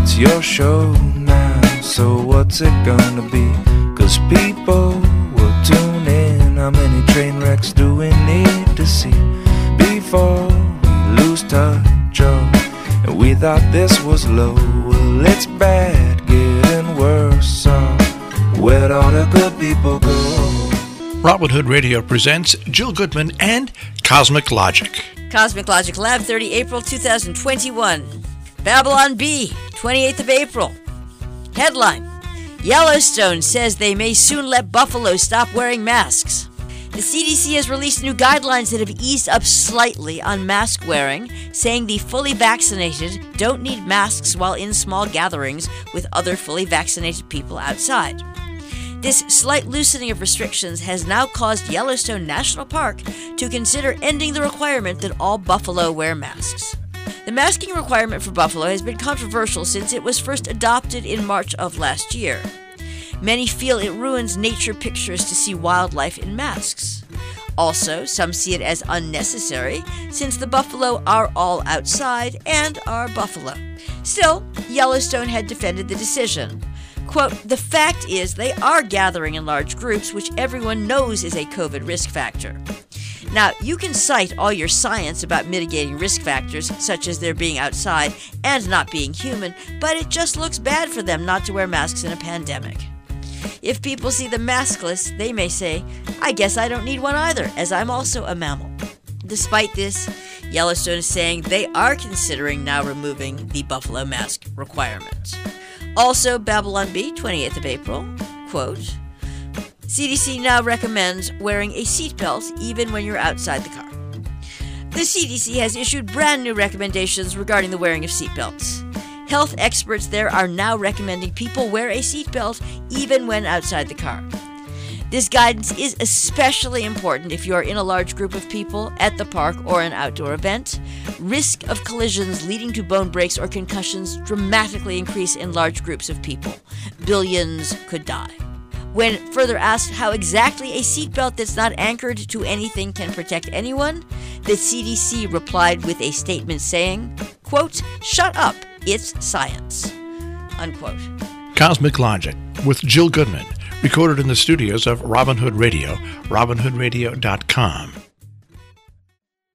it's your show now, so what's it gonna be? 'Cause people will tune in. How many train wrecks do we need to see before we lose touch? Oh, and we thought this was low. Well, it's bad, getting worse. So where'd all the good people go? Robin Hood Radio presents Jill Goodman and Cosmic Logic. Cosmic Logic Lab, 30 April 2021. Babylon Bee, 28th of April. Headline: Yellowstone says they may soon let buffalo stop wearing masks. The CDC has released new guidelines that have eased up slightly on mask wearing, saying the fully vaccinated don't need masks while in small gatherings with other fully vaccinated people outside. This slight loosening of restrictions has now caused Yellowstone National Park to consider ending the requirement that all buffalo wear masks. The masking requirement for buffalo has been controversial since it was first adopted in March of last year. Many feel it ruins nature pictures to see wildlife in masks. Also, some see it as unnecessary since the buffalo are all outside and are buffalo. Still, Yellowstone had defended the decision. Quote, the fact is they are gathering in large groups, which everyone knows is a COVID risk factor. Now, you can cite all your science about mitigating risk factors, such as their being outside and not being human, but it just looks bad for them not to wear masks in a pandemic. If people see them maskless, they may say, I guess I don't need one either, as I'm also a mammal. Despite this, Yellowstone is saying they are considering now removing the buffalo mask requirement. Also, Babylon Bee, 28th of April, quote, CDC now recommends wearing a seatbelt even when you're outside the car. The CDC has issued brand new recommendations regarding the wearing of seatbelts. Health experts there are now recommending people wear a seatbelt even when outside the car. This guidance is especially important if you are in a large group of people at the park or an outdoor event. Risk of collisions leading to bone breaks or concussions dramatically increase in large groups of people. Billions could die. When further asked how exactly a seatbelt that's not anchored to anything can protect anyone, the CDC replied with a statement saying, quote, shut up, it's science, unquote. Cosmic Logic with Jill Goodman, recorded in the studios of Robin Hood Radio, robinhoodradio.com.